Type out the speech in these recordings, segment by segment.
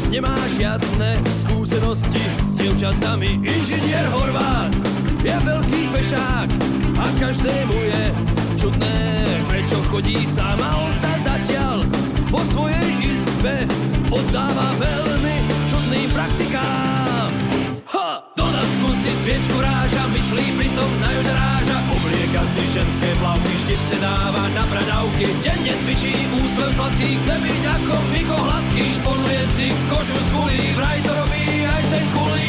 nemá žiadne skúsenosti s dievčatami. Inžinier Horváth je veľký fešák a každému je čudné, prečo chodí sám a on sa zatiaľ vo svojej izbe oddáva veľmi čudným praktikám. Do zadku si sviečku ráža, myslí pritom na jožráža, oblieka si ženské plavky, štipce dáva na bradavky, denne cvičí úsmev sladký, chce byť ako Miko Hladký, šponuje si kožu z hulí, vraj to robí aj ten kulý,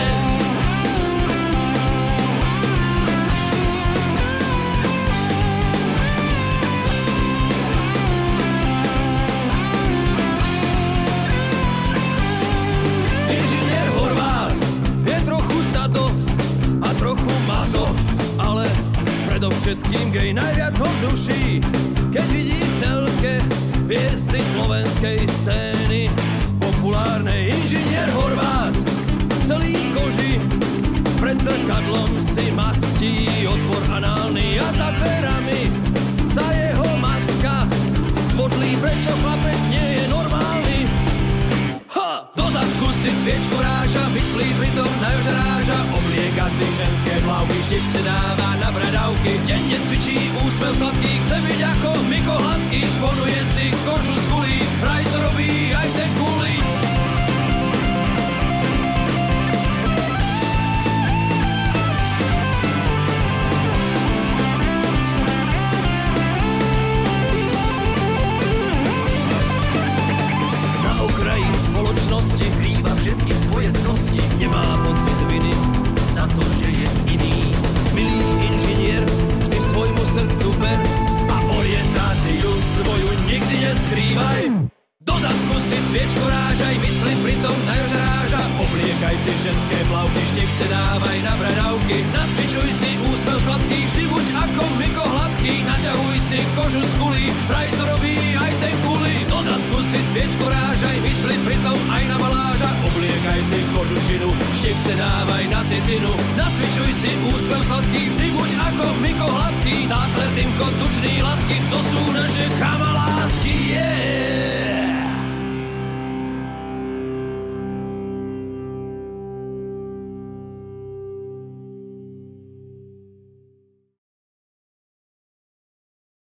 Inžinier Horváth je trochu sado a trochu mazo, ale predovšetkým gej najviac ho duší, keď vidí v telke hviezdy slovenskej scény populárnej. Inžinier Horváth celý v koži pred zrkadlom si mastí otvor análny a za dverami sa jeho matka modlí, prečo chlapec nie je normálny. Do zadku si sviečku ráža, myslí pritom na jožráža,